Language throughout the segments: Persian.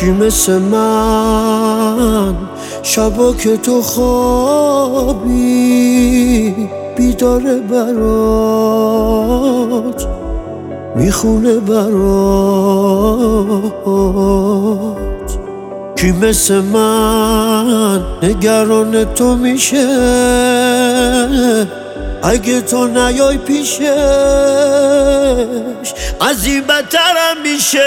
کی مثل من شبا که تو خوابی بیداره برات میخونه برات؟ کی مثل من نگران تو میشه اگه تو نیای پیشش؟ از این بدترم میشه.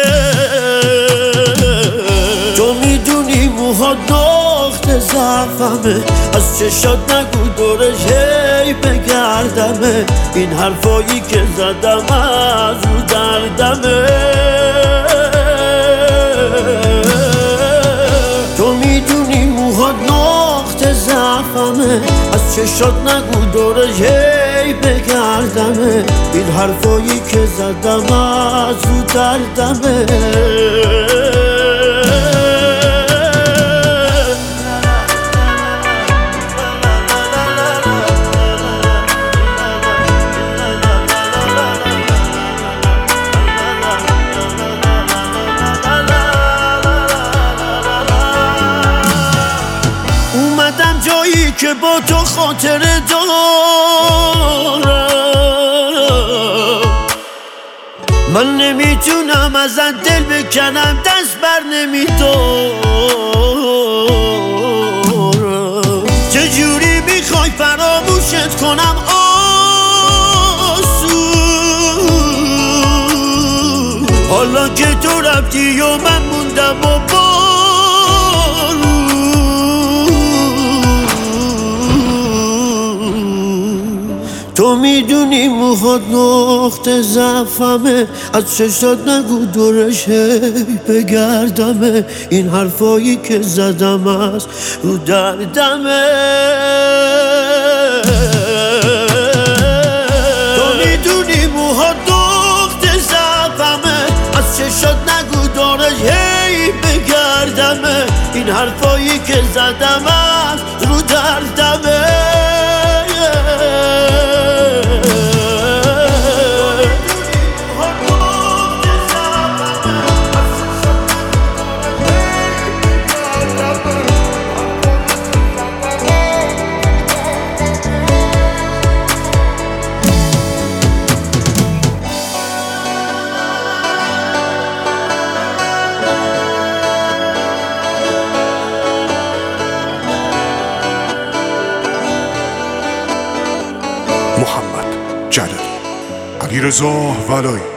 تو میدونی موهات نقطه ضعفمه، از چشات نگو دورش هی بگردمه. این حرفایی که زدم از رو دردمه. تو میدونی موهات نقطه ضعفمه، از چشات نگو دورش هی بگردمه. این حرفایی که زدم از رو دردمه. اومدم جایی که با تو خاطره دارم، من نمیتونم ازت دل بکنم، دست بر نمیدارم. چجوری میخوای فراموشت کنم آسون، حالا که تو رفتی و من موندم و تو میدونی موهات نقطه ضعفمه، از چشات نگو دورش بگردمه. این حرفایی که زدم از رو دردمه. تو میدونی موهات نقطه ضعفمه، از چشات نگو دورش بگردمه. این حرفایی که زدم از رو دردمه. محمد جلالی، علیرضا ولایی.